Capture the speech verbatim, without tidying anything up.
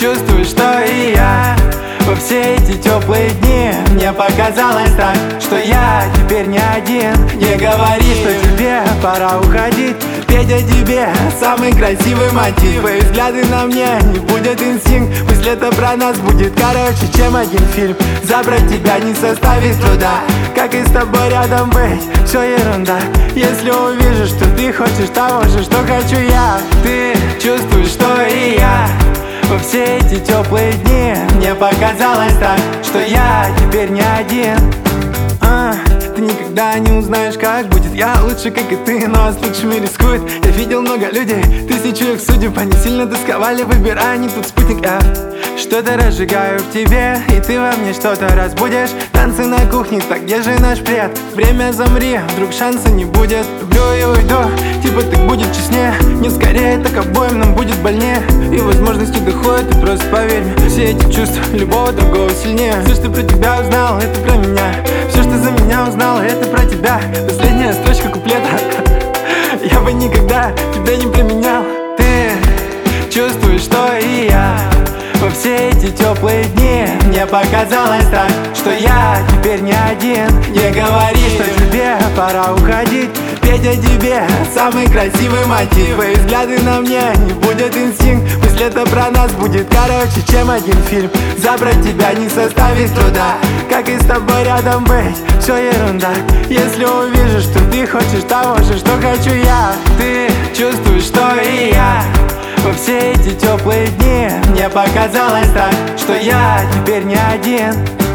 чувствую, что и я. Во все эти теплые дни мне показалось так, что я теперь не один. Не говори, что тебе пора уходить, петь о тебе самый красивый мотив. Твои взгляды на мне не будет инстинкт. Пусть лето про нас будет короче, чем один фильм. Забрать тебя не составит труда, как и с тобой рядом быть, все ерунда. Если увижу, что ты хочешь того же, что хочу я. Ты чувствуешь, что и я. Во все эти теплые дни мне показалось так, что я теперь не один. а, Ты никогда не узнаешь, как будет. Я лучше, как и ты, но с лучшими рискует. Я видел много людей, тысячу их судеб. Они сильно тосковали, выбирая не тут спутник. Я что-то разжигаю в тебе, и ты во мне что-то разбудишь. Танцы на кухне, так где же наш пред? Время замри, вдруг шанса не будет. Люблю и уйду, типа так будет честнее. Не скорее, так обоим нам будет больнее. И возможности доходят, и просто поверь мне, все эти чувства любого другого сильнее. Все, что про тебя узнал, это про меня. Все, что за меня узнал, это про тебя. Последняя строчка куплета. Я бы никогда тебя не променял. Ты чувствуешь, что и я. Во все эти теплые дни мне показалось так, что я теперь не один. Не говори, что тебе пора уходить, петь о тебе самый красивый мотив. Твои взгляды на мне не будет инстинкт. Пусть лето про нас будет короче, чем один фильм. Забрать тебя не составит труда, как и с тобой рядом быть, все ерунда. Если увижу, что ты хочешь того же, что хочу я. Ты чувствуешь, что и я. Во все эти теплые дни мне показалось так, что я теперь не один.